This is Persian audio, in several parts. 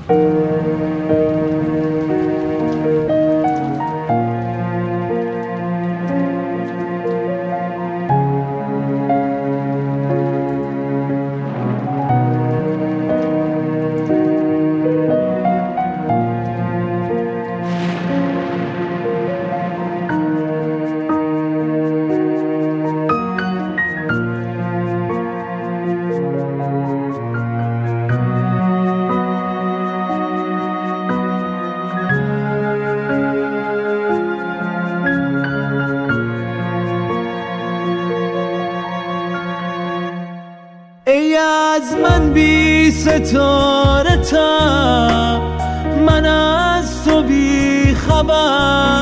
ای از من بی ستاره تا من از تو بی خبر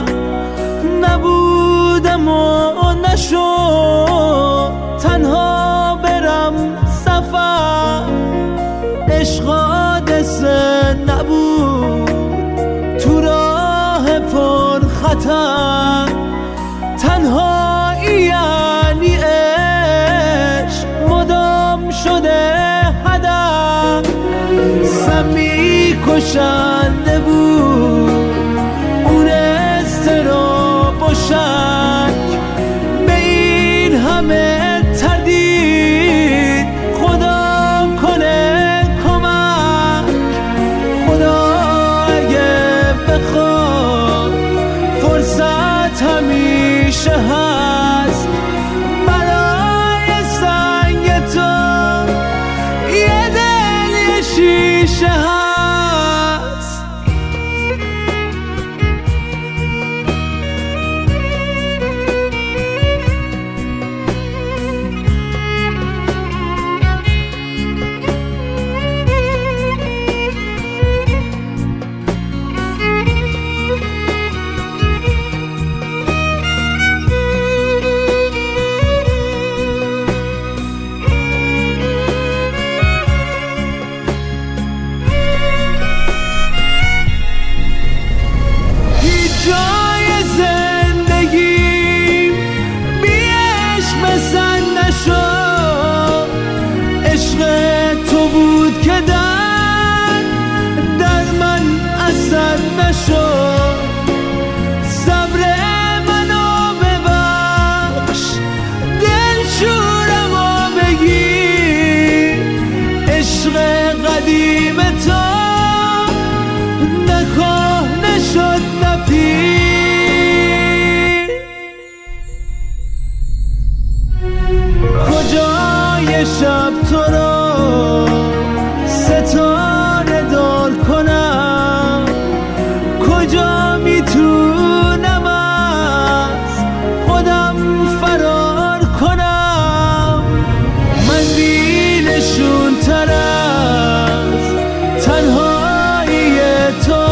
نبودم و نشد تنها برم سفر. عشق حادثه نبود تو راه پر خطر، تنهایی یعنی عشق مدام شده هدف. سمی کشنده بود اون اضطراب و شک، به این همه تردید خدا کنه کمک. خدا اگه بخواد فرصت همیشه هست برای سنگ تو، یه دل یه شیشه هست. جای زندگی بی عشق بسن نشد. عشق تو بود که در من اثر نشد. صبر منو ببخش دلشورمو بگیر، عشق قدیم تو نکهنه شد کجای شب تو رو ستاره دار کنم، کجا میتونم از خودم فرار کنم. من بی نشون تر از تنهایی تو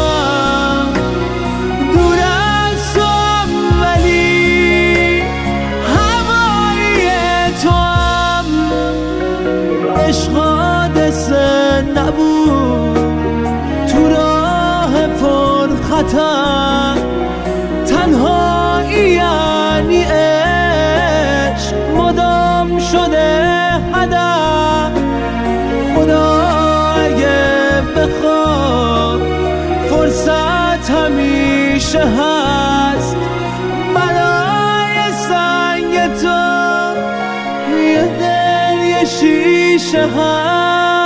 عشق حادثه نبود تو راه پر خطر، تنهایی یعنی عشق مدام شده هدف. خدا اگه بخواد فرصت همیشه هست برای سنگ تو، یه دل یه شیشه هست.